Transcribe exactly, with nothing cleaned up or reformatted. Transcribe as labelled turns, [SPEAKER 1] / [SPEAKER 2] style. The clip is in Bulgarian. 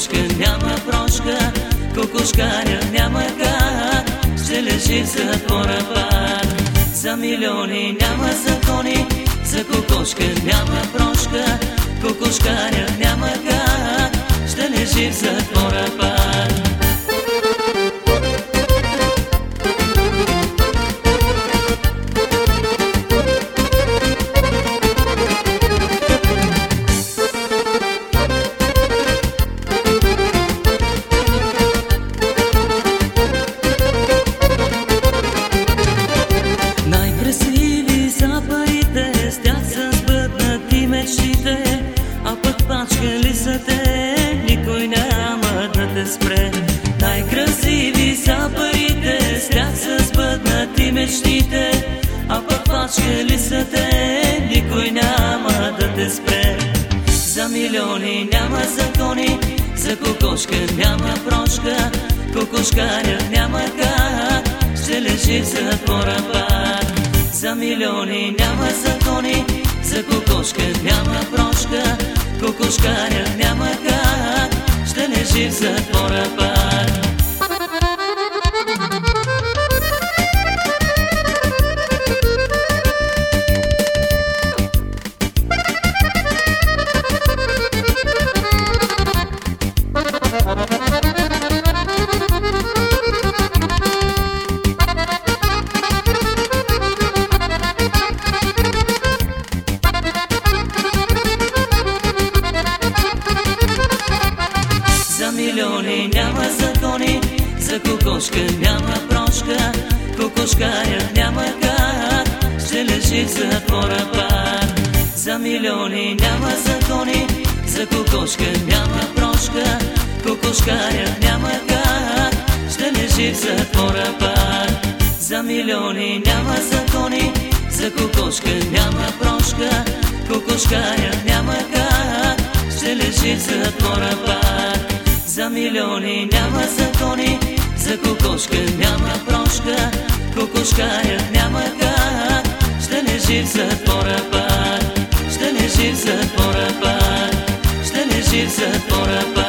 [SPEAKER 1] кокошка няма прошка, кокошкаря няма как, ще лежи в затвора пак. За милиони няма закони, за кокошка няма прошка, кокошкаря няма как, ще лежи в затвора пак. Най-красиви са парите, с тях са сбъднати мечтите, а пък пачкали са те, никой няма да те спре. Най-красиви са парите, с тях са сбъднати мечтите, а пък пачкали са те, никой няма да те спре. За милиони няма закони, за кокошка няма прошка, кокошкаря няма как, ще лежи в затвора пак. За милиони няма закони, за кокошка няма прошка, кокошкаря няма как, ще лежи в затвора пак. За милиони няма закони, за кокошка няма прошка, кокошкаря няма как, ще лежи в затвора пак. За милиони няма закони, за кокошка няма прошка, кокошкаря няма как, ще лежи в затвора пак. За милиони няма закони, за кокошка няма прошка, кокошкаря няма как, ще лежи в затвора пак. За милиони няма закони, за кокошка няма прошка, кокошкаря няма как, ще лежи в затвора пак, ще лежи в затвора пак, ще лежи в затвора пак.